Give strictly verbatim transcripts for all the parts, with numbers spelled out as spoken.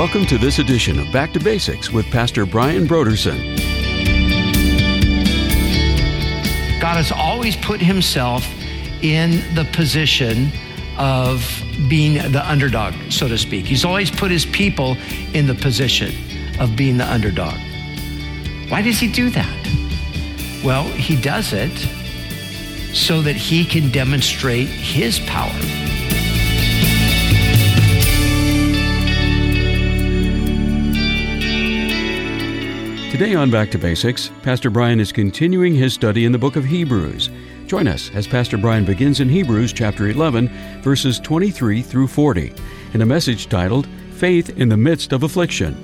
Welcome to this edition of Back to Basics with Pastor Brian Brodersen. God has always put himself in the position of being the underdog, so to speak. He's always put his people in the position of being the underdog. Why does he do that? Well, he does it so that he can demonstrate his power. Today on Back to Basics, Pastor Brian is continuing his study in the book of Hebrews. Join us as Pastor Brian begins in Hebrews chapter eleven, verses twenty-three through forty, in a message titled, Faith in the Midst of Affliction.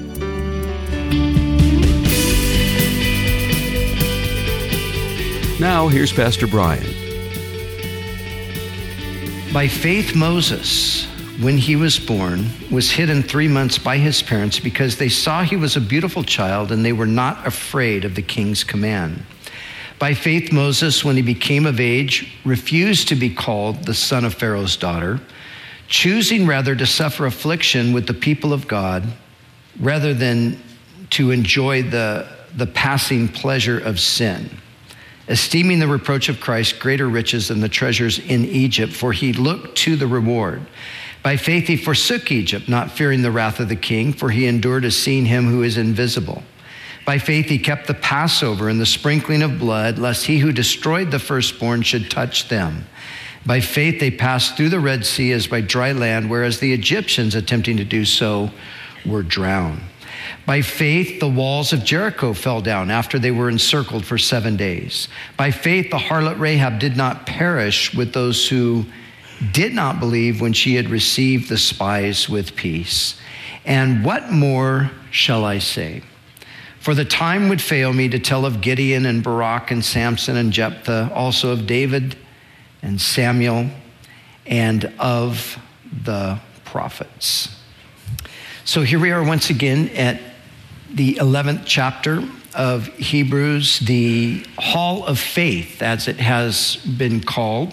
Now, here's Pastor Brian. By faith, Moses, when he was born, was hidden three months by his parents because they saw he was a beautiful child and they were not afraid of the king's command. By faith, Moses, when he became of age, refused to be called the son of Pharaoh's daughter, choosing rather to suffer affliction with the people of God rather than to enjoy the, the passing pleasure of sin, esteeming the reproach of Christ greater riches than the treasures in Egypt, for he looked to the reward. By faith he forsook Egypt, not fearing the wrath of the king, for he endured as seeing him who is invisible. By faith he kept the Passover and the sprinkling of blood, lest he who destroyed the firstborn should touch them. By faith they passed through the Red Sea as by dry land, whereas the Egyptians, attempting to do so, were drowned. By faith the walls of Jericho fell down after they were encircled for seven days. By faith the harlot Rahab did not perish with those who did not believe when she had received the spies with peace. And what more shall I say? For the time would fail me to tell of Gideon and Barak and Samson and Jephthah, also of David and Samuel and of the prophets. So here we are once again at the eleventh chapter of Hebrews, the Hall of Faith, as it has been called.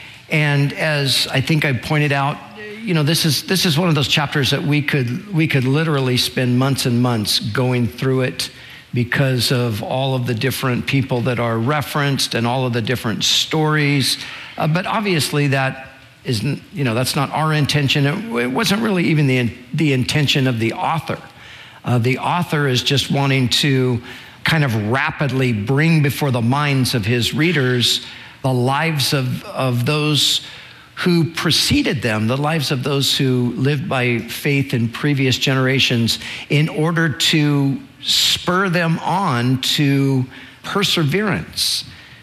And as I think I pointed out, you know, this is this is one of those chapters that we could we could literally spend months and months going through it because of all of the different people that are referenced and all of the different stories. Uh, but obviously that isn't, you know, that's not our intention. It, it wasn't really even the the intention of the author. Uh, the author is just wanting to kind of rapidly bring before the minds of his readers the lives of, of those who preceded them, the lives of those who lived by faith in previous generations, in order to spur them on to perseverance.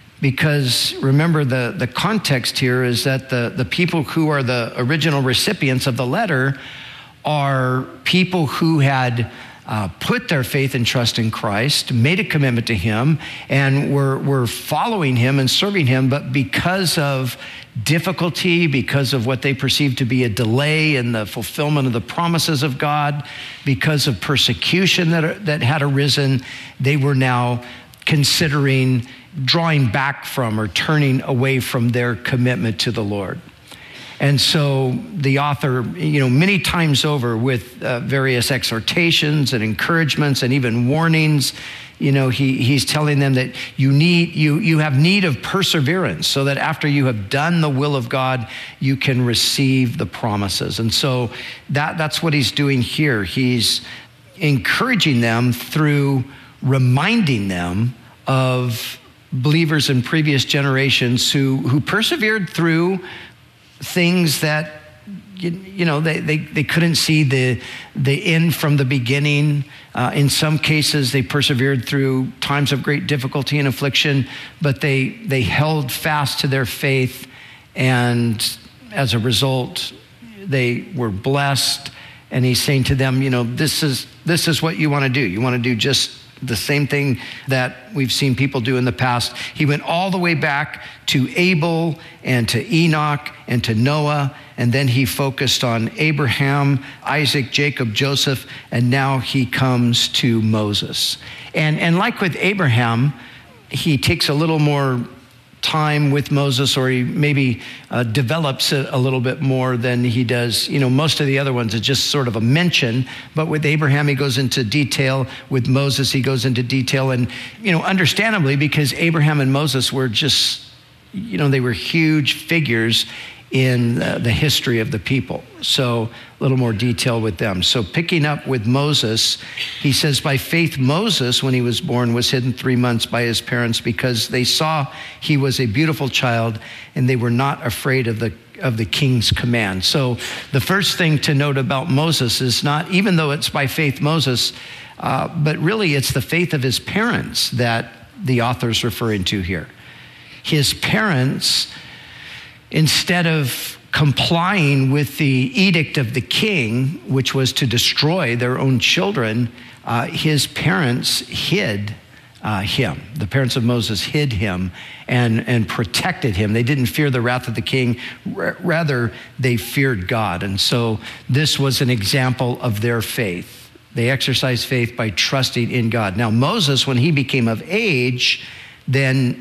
Because remember, the, the context here is that the, the people who are the original recipients of the letter are people who had Uh, put their faith and trust in Christ, made a commitment to him, and were, were following him and serving him. But because of difficulty, because of what they perceived to be a delay in the fulfillment of the promises of God, because of persecution that, that had arisen, they were now considering drawing back from or turning away from their commitment to the Lord. And so the author, you know, many times over with uh, various exhortations and encouragements and even warnings, you know, he he's telling them that you need you you have need of perseverance so that after you have done the will of God, you can receive the promises. And so that that's what he's doing here. He's encouraging them through reminding them of believers in previous generations who who persevered through things that, you, you know, they, they, they couldn't see the, the end from the beginning. Uh, in some cases, they persevered through times of great difficulty and affliction, but they, they held fast to their faith. And as a result, they were blessed. And he's saying to them, you know, this is, this is what you want to do. You want to do just the same thing that we've seen people do in the past. He went all the way back to Abel and to Enoch and to Noah, and then he focused on Abraham, Isaac, Jacob, Joseph, and now he comes to Moses. And, and like with Abraham, he takes a little more time with Moses, or he maybe uh, develops it a little bit more than he does. You know, most of the other ones are just sort of a mention, but with Abraham, he goes into detail. With Moses, he goes into detail. And, you know, understandably, because Abraham and Moses were just, you know, they were huge figures in uh, the history of the people. So a little more detail with them. So picking up with Moses, he says, by faith, Moses, when he was born, was hidden three months by his parents because they saw he was a beautiful child and they were not afraid of the of the king's command. So the first thing to note about Moses is not, even though it's by faith Moses, uh, but really it's the faith of his parents that the author's referring to here. His parents, instead of complying with the edict of the king, which was to destroy their own children, uh, his parents hid uh, him. The parents of Moses hid him and, and protected him. They didn't fear the wrath of the king. R- rather, they feared God. And so this was an example of their faith. They exercised faith by trusting in God. Now, Moses, when he became of age, then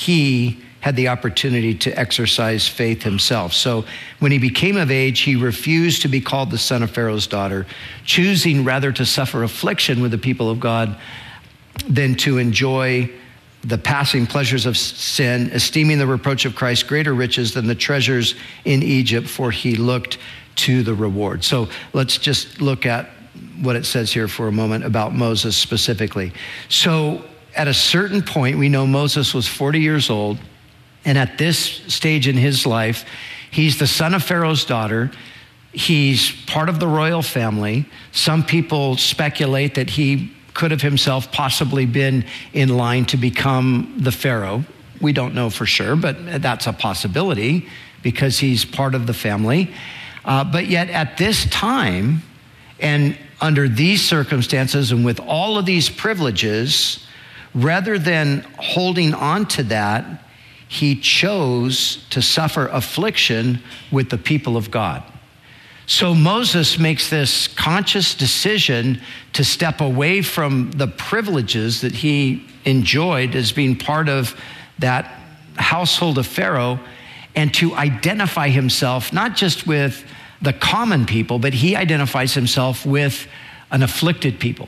he had the opportunity to exercise faith himself. So when he became of age, he refused to be called the son of Pharaoh's daughter, choosing rather to suffer affliction with the people of God than to enjoy the passing pleasures of sin, esteeming the reproach of Christ greater riches than the treasures in Egypt, for he looked to the reward. So let's just look at what it says here for a moment about Moses specifically. So at a certain point, we know Moses was forty years old. And at this stage in his life, he's the son of Pharaoh's daughter. He's part of the royal family. Some people speculate that he could have himself possibly been in line to become the Pharaoh. We don't know for sure, but that's a possibility because he's part of the family. Uh, but yet at this time, and under these circumstances, and with all of these privileges, rather than holding on to that, he chose to suffer affliction with the people of God. So Moses makes this conscious decision to step away from the privileges that he enjoyed as being part of that household of Pharaoh, and to identify himself not just with the common people, but he identifies himself with an afflicted people.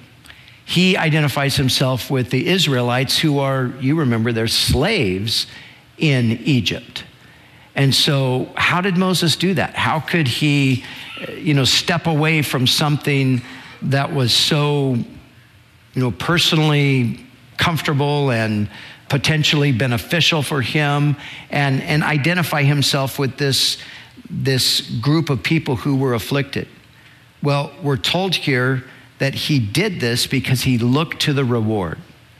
He identifies himself with the Israelites, who are, you remember, they're slaves in Egypt. And so how did Moses do that? How could he, you know, step away from something that was so, you know, personally comfortable and potentially beneficial for him, and, and identify himself with this, this group of people who were afflicted? Well, we're told here that he did this because he looked to the reward.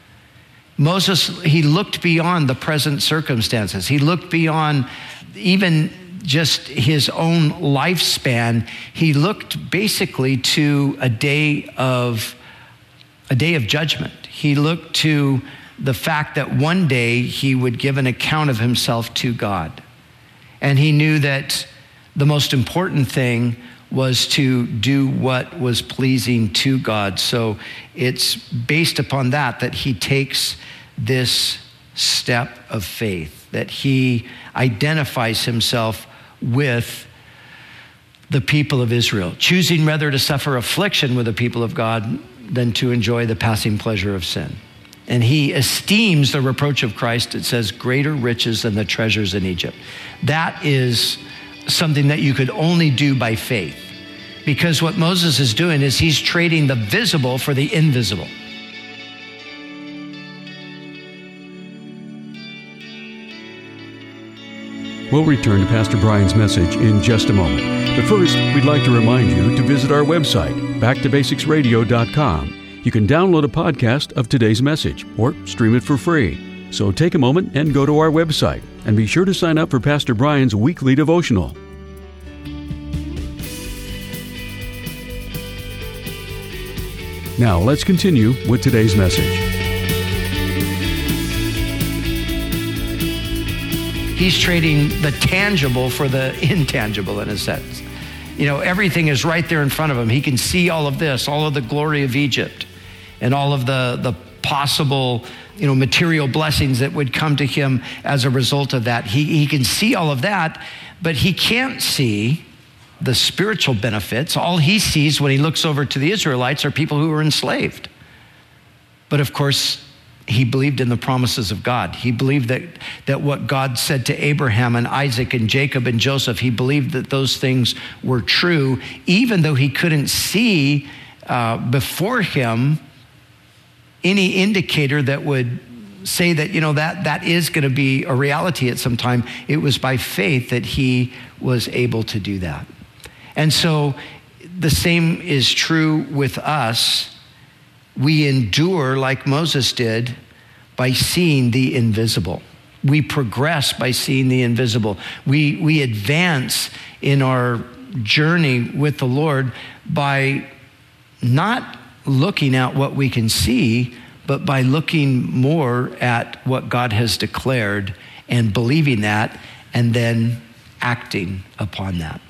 Moses, he looked beyond the present circumstances. He looked beyond even just his own lifespan. He looked basically to a day of a day of judgment. He looked to the fact that one day he would give an account of himself to God. And he knew that the most important thing was to do what was pleasing to God. So it's based upon that that he takes this step of faith, that he identifies himself with the people of Israel, choosing rather to suffer affliction with the people of God than to enjoy the passing pleasure of sin. And he esteems the reproach of Christ, it says, greater riches than the treasures in Egypt. That is something that you could only do by faith, because what Moses is doing is he's trading the visible for the invisible. We'll return to Pastor Brian's message in just a moment. But first, we'd like to remind you to visit our website, back to basics radio dot com. You can download a podcast of today's message or stream it for free. So take a moment and go to our website, and be sure to sign up for Pastor Brian's weekly devotional. Now, let's continue with today's message. He's trading the tangible for the intangible in a sense. You know, everything is right there in front of him. He can see all of this, all of the glory of Egypt, and all of the, the possible, you know, material blessings that would come to him as a result of that. He, he can see all of that, but he can't see the spiritual benefits. All he sees when he looks over to the Israelites are people who were enslaved. But of course, he believed in the promises of God. He believed that, that what God said to Abraham and Isaac and Jacob and Joseph, he believed that those things were true, even though he couldn't see uh, before him any indicator that would say that, you know, that that is going to be a reality at some time. It was by faith that he was able to do that. And so the same is true with us. We endure like Moses did by seeing the invisible. We progress by seeing the invisible. We, we advance in our journey with the Lord by not looking at what we can see, but by looking more at what God has declared and believing that and then acting upon that.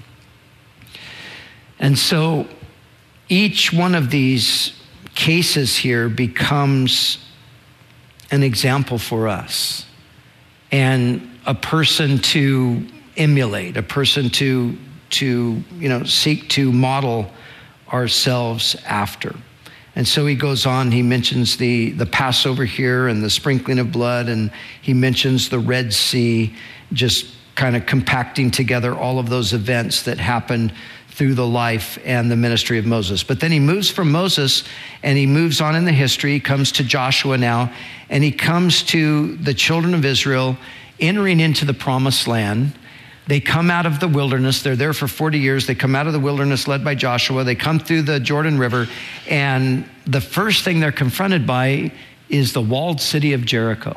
And so each one of these cases here becomes an example for us and a person to emulate, a person to, to you know, seek to model ourselves after. And so he goes on, he mentions the, the Passover here and the sprinkling of blood, and he mentions the Red Sea, just kind of compacting together all of those events that happened through the life and the ministry of Moses. But then he moves from Moses and he moves on in the history. He comes to Joshua now, and he comes to the children of Israel entering into the promised land. They come out of the wilderness. They're there for forty years. They come out of the wilderness led by Joshua. They come through the Jordan River, and the first thing they're confronted by is the walled city of Jericho.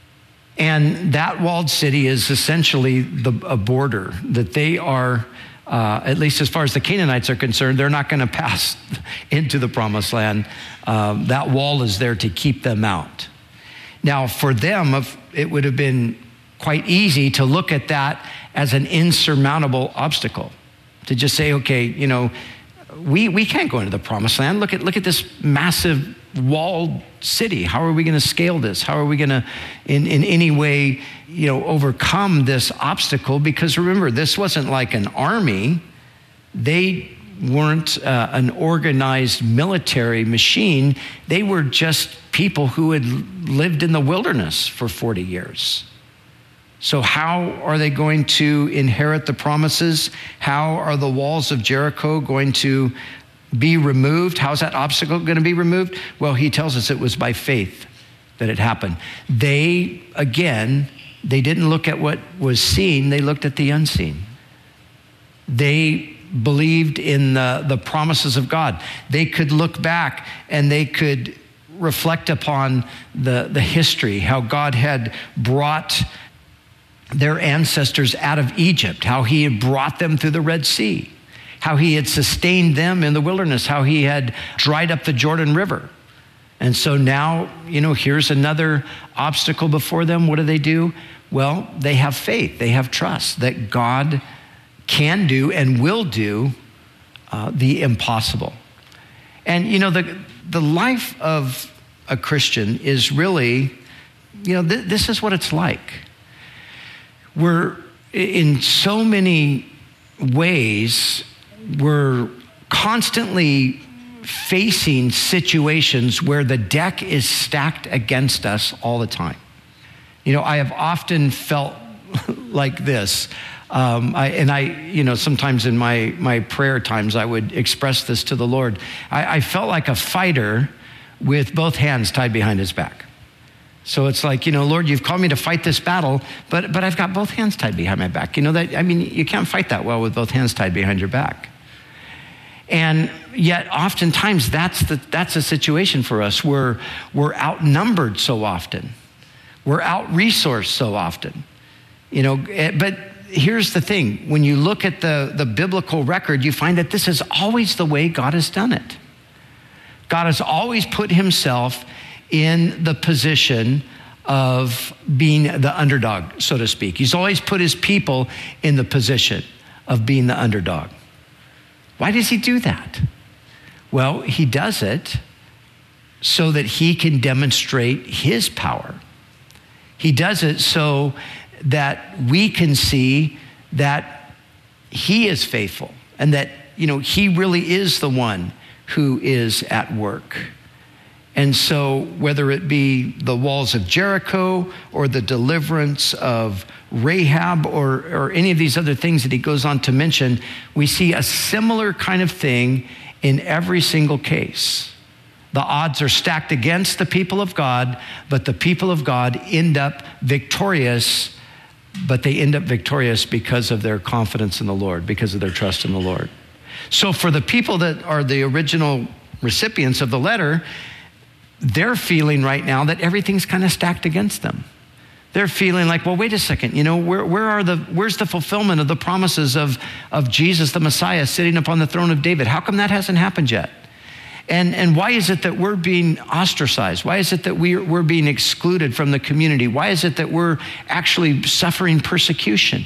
And that walled city is essentially the, a border that they are, uh, at least as far as the Canaanites are concerned, they're not going to pass into the promised land. Um, that wall is there to keep them out. Now, for them, it would have been quite easy to look at that as an insurmountable obstacle, to just say, okay, you know, we, we can't go into the promised land. Look at, look at this massive walled city. How are we going to scale this? How are we going to, in, in any way, you know, overcome this obstacle? Because remember, this wasn't like an army. They weren't uh, an organized military machine. They were just people who had lived in the wilderness for forty years. So how are they going to inherit the promises? How are the walls of Jericho going to be removed? How's that obstacle going to be removed? Well, he tells us it was by faith that it happened. They, again, they didn't look at what was seen. They looked at the unseen. They believed in the, the promises of God. They could look back and they could reflect upon the, the history, how God had brought their ancestors out of Egypt, how he had brought them through the Red Sea, how he had sustained them in the wilderness, how he had dried up the Jordan River. And so now, you know, here's another obstacle before them. What do they do? Well, they have faith. They have trust that God can do and will do uh, the impossible. And, you know, the, the life of a Christian is really, you know, th- this is what it's like. We're in so many ways, we're constantly facing situations where the deck is stacked against us all the time. You know, I have often felt like this. Um, I, and I, you know, sometimes in my, my prayer times, I would express this to the Lord. I, I felt like a fighter with both hands tied behind his back. So it's like, you know, Lord, you've called me to fight this battle, but but I've got both hands tied behind my back. You know, that, I mean, you can't fight that well with both hands tied behind your back. And yet oftentimes that's the that's a situation for us. We're, we're outnumbered so often. We're out-resourced so often. You know, but here's the thing. When you look at the, the biblical record, you find that this is always the way God has done it. God has always put himself in the position of being the underdog, so to speak. He's always put his people in the position of being the underdog. Why does he do that? Well, he does it so that he can demonstrate his power. He does it so that we can see that he is faithful and that, you know, he really is the one who is at work. And so whether it be the walls of Jericho or the deliverance of Rahab or, or any of these other things that he goes on to mention, we see a similar kind of thing in every single case. The odds are stacked against the people of God, but the people of God end up victorious, but they end up victorious because of their confidence in the Lord, because of their trust in the Lord. So for the people that are the original recipients of the letter, they're feeling right now that everything's kind of stacked against them. They're feeling like, well, wait a second, you know, where, where are the, where's the fulfillment of the promises of, of Jesus, the Messiah, sitting upon the throne of David? How come that hasn't happened yet? And, and why is it that we're being ostracized? Why is it that we're, we're being excluded from the community? Why is it that we're actually suffering persecution?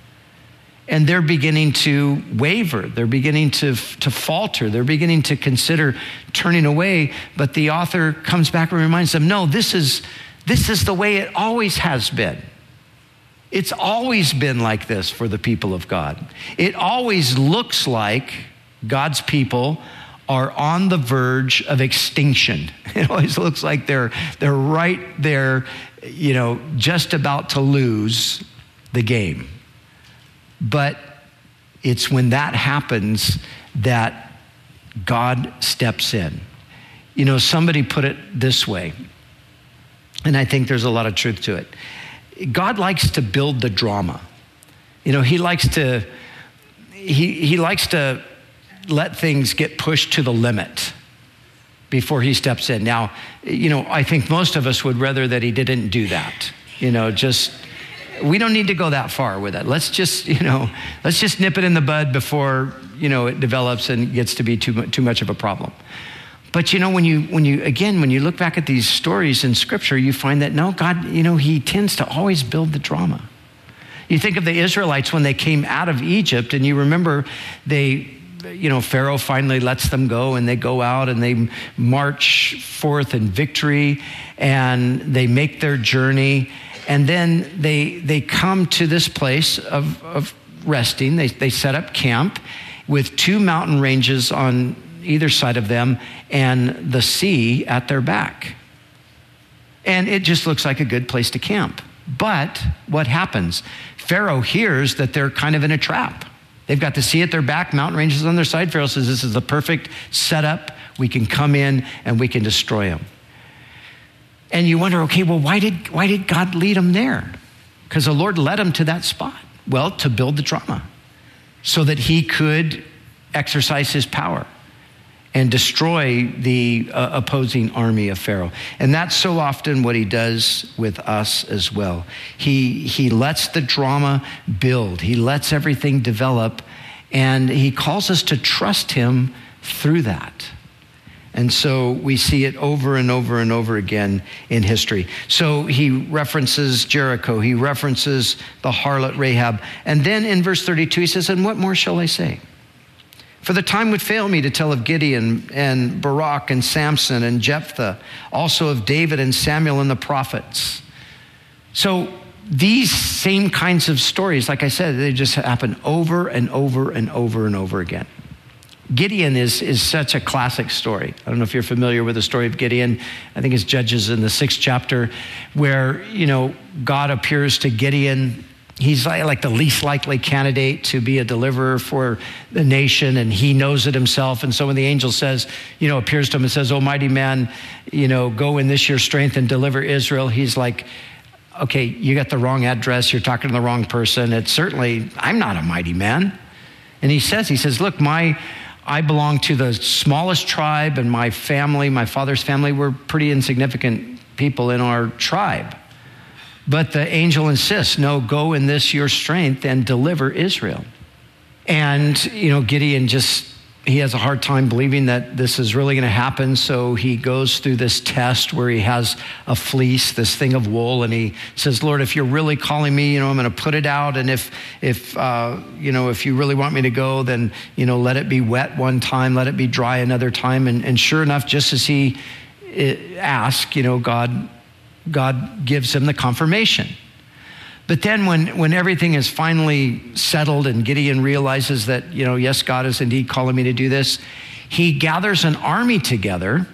And they're beginning to waver. They're beginning to, to falter. They're beginning to consider turning away. But the author comes back and reminds them, no, this is, this is the way it always has been. It's always been like this for the people of God. It always looks like God's people are on the verge of extinction. It always looks like they're, they're right there, you know, just about to lose the game. But it's when that happens that God steps in. You know, somebody put it this way, and I think there's a lot of truth to it. God likes to build the drama. You know, he likes to, he, he likes to let things get pushed to the limit before he steps in. Now, you know, I think most of us would rather that he didn't do that. You know, just, we don't need to go that far with it. Let's just, you know, let's just nip it in the bud before, you know, it develops and gets to be too, too much of a problem. But, you know, when you, when you, again, when you look back at these stories in Scripture, you find that, no, God, you know, he tends to always build the drama. You think of the Israelites when they came out of Egypt, and you remember they, you know, Pharaoh finally lets them go, and they go out and they march forth in victory, and they make their journey. And then they they come to this place of, of resting. They, they set up camp with two mountain ranges on either side of them and the sea at their back. And it just looks like a good place to camp. But what happens? Pharaoh hears that they're kind of in a trap. They've got the sea at their back, mountain ranges on their side. Pharaoh says, this is the perfect setup. We can come in and we can destroy them. And you wonder, okay, well, why did, why did God lead them there? Because the Lord led them to that spot. Well, to build the drama so that he could exercise his power and destroy the uh, opposing army of Pharaoh. And that's so often what he does with us as well. He, he lets the drama build. He lets everything develop, and he calls us to trust him through that. And so we see it over and over and over again in history. So he references Jericho. He references the harlot Rahab. And then in verse thirty-two, he says, and what more shall I say? For the time would fail me to tell of Gideon and Barak and Samson and Jephthah, also of David and Samuel and the prophets. So these same kinds of stories, like I said, they just happen over and over and over and over again. Gideon is, is such a classic story. I don't know if you're familiar with the story of Gideon. I think it's Judges in the sixth chapter where, you know, God appears to Gideon. He's like, like the least likely candidate to be a deliverer for the nation, and he knows it himself. And so when the angel says, you know, appears to him and says, "Oh, mighty man, you know, go in this your strength and deliver Israel," he's like, okay, you got the wrong address. You're talking to the wrong person. It's certainly, I'm not a mighty man. And he says, he says, look, my, I belong to the smallest tribe, and my family, my father's family, were pretty insignificant people in our tribe. But the angel insists, no, go in this your strength and deliver Israel. And, you know, Gideon just, he has a hard time believing that this is really going to happen. So he goes through this test where he has a fleece, this thing of wool, and he says, Lord, if you're really calling me, you know, I'm going to put it out. And if, if uh, you know, if you really want me to go, then, you know, let it be wet one time, let it be dry another time. And, and sure enough, just as he ask, you know, God, God gives him the confirmation. But then when, when everything is finally settled and Gideon realizes that, you know, yes, God is indeed calling me to do this, he gathers an army together,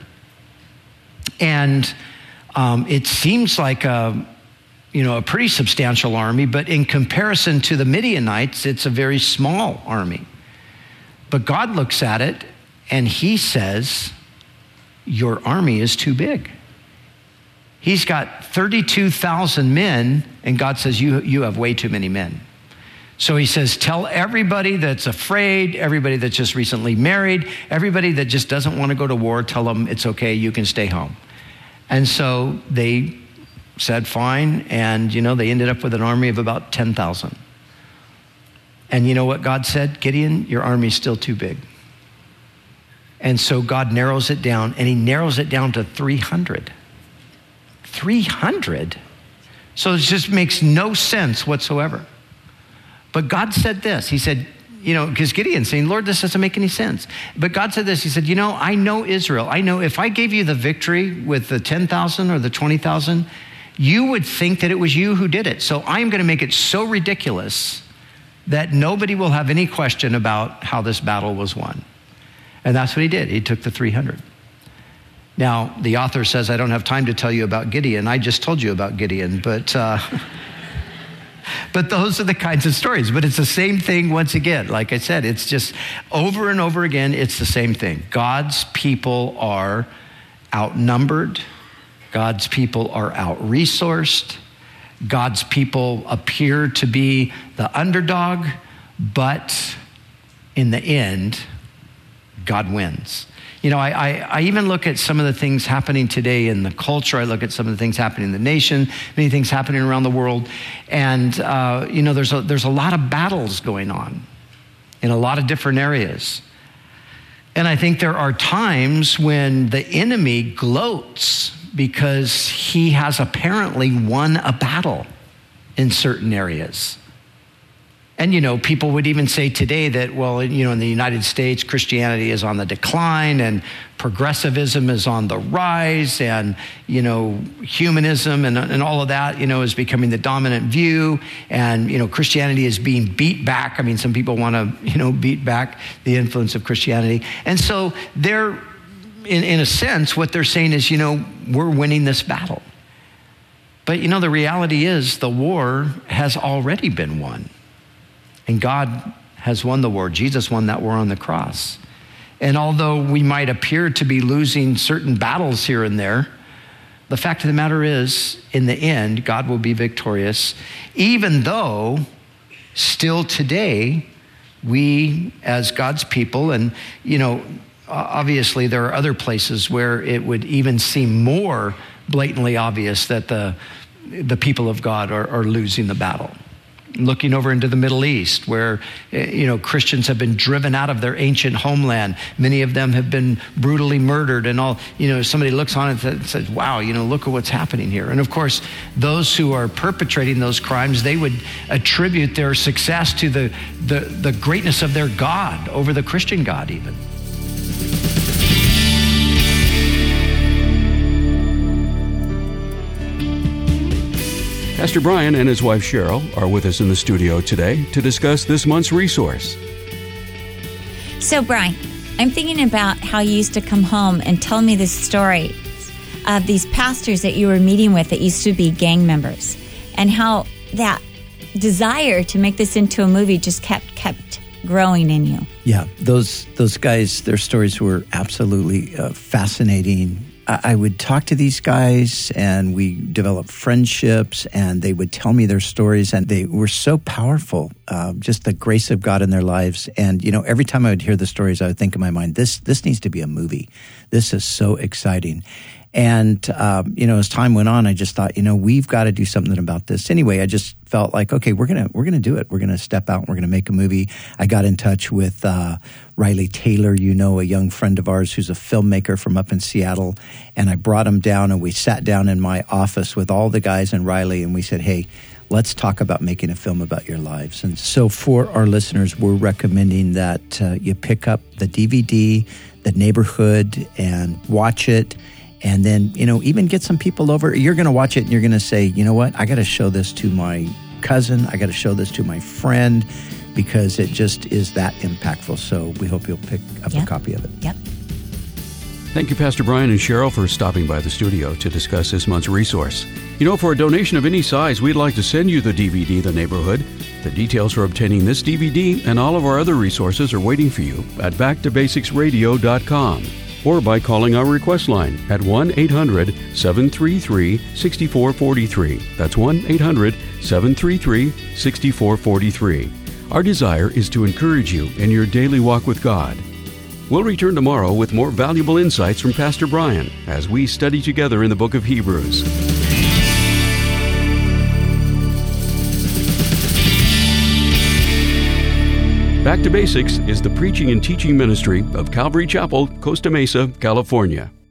and um, it seems like a, you know, a pretty substantial army, but in comparison to the Midianites, it's a very small army. But God looks at it and he says, your army is too big. He's got thirty-two thousand men, and God says, you, you have way too many men. So he says, tell everybody that's afraid, everybody that's just recently married, everybody that just doesn't want to go to war, tell them it's okay, you can stay home. And so they said, fine, and you know, they ended up with an army of about ten thousand. And you know what God said? Gideon, your army's still too big. And so God narrows it down, and he narrows it down to three hundred. three hundred? So it just makes no sense whatsoever. But God said this. He said, you know, because Gideon's saying, Lord, this doesn't make any sense. But God said this. He said, you know, I know Israel. I know if I gave you the victory with the ten thousand or the twenty thousand, you would think that it was you who did it. So I'm going to make it so ridiculous that nobody will have any question about how this battle was won. And that's what he did. He took the three hundred. Now, the author says, I don't have time to tell you about Gideon. I just told you about Gideon, but uh, but those are the kinds of stories. But it's the same thing once again. Like I said, it's just over and over again, it's the same thing. God's people are outnumbered. God's people are out-resourced. God's people appear to be the underdog, but in the end, God wins. You know, I, I, I even look at some of the things happening today in the culture. I look at some of the things happening in the nation, many things happening around the world. And, uh, you know, there's a, there's a lot of battles going on in a lot of different areas. And I think there are times when the enemy gloats because he has apparently won a battle in certain areas. And, you know, people would even say today that, well, you know, in the United States, Christianity is on the decline and progressivism is on the rise, and, you know, humanism and, and all of that, you know, is becoming the dominant view. And, you know, Christianity is being beat back. I mean, some people want to, you know, beat back the influence of Christianity. And so they're, in, in a sense, what they're saying is, you know, we're winning this battle. But, you know, the reality is the war has already been won. And God has won the war. Jesus won that war on the cross. And although we might appear to be losing certain battles here and there, the fact of the matter is, in the end, God will be victorious, even though still today, we as God's people, and, you know, obviously there are other places where it would even seem more blatantly obvious that the, the people of God are, are losing the battle. Looking over into the Middle East, where, you know, Christians have been driven out of their ancient homeland. Many of them have been brutally murdered and all. You know, somebody looks on it and says, wow, you know, look at what's happening here. And of course, those who are perpetrating those crimes, they would attribute their success to the, the, the greatness of their God over the Christian God even. Pastor Brian and his wife Cheryl are with us in the studio today to discuss this month's resource. So, Brian, I'm thinking about how you used to come home and tell me this story of these pastors that you were meeting with that used to be gang members, and how that desire to make this into a movie just kept kept growing in you. Yeah, those those guys, their stories were absolutely uh, fascinating. I would talk to these guys and we developed friendships, and they would tell me their stories, and they were so powerful, uh, just the grace of God in their lives. And, you know, every time I would hear the stories, I would think in my mind, this this needs to be a movie. This is so exciting. And, um, you know, as time went on, I just thought, you know, we've got to do something about this. Anyway, I just felt like, okay, we're going to, we're going to do it. We're going to step out and we're going to make a movie. I got in touch with, uh, Riley Taylor, you know, a young friend of ours who's a filmmaker from up in Seattle. And I brought him down, and we sat down in my office with all the guys and Riley, and we said, hey, let's talk about making a film about your lives. And so for our listeners, we're recommending that uh, you pick up the D V D, The Neighborhood, and watch it. And then, you know, even get some people over. You're going to watch it and you're going to say, you know what? I got to show this to my cousin. I got to show this to my friend, because it just is that impactful. So we hope you'll pick up Yep. a copy of it. Yep. Thank you, Pastor Brian and Cheryl, for stopping by the studio to discuss this month's resource. You know, for a donation of any size, we'd like to send you the D V D, The Neighborhood. The details for obtaining this D V D and all of our other resources are waiting for you at back to basics radio dot com or by calling our request line at one eight hundred seven three three six four four three. That's one eight hundred seven three three six four four three. Our desire is to encourage you in your daily walk with God. We'll return tomorrow with more valuable insights from Pastor Brian as we study together in the book of Hebrews. Back to Basics is the preaching and teaching ministry of Calvary Chapel, Costa Mesa, California.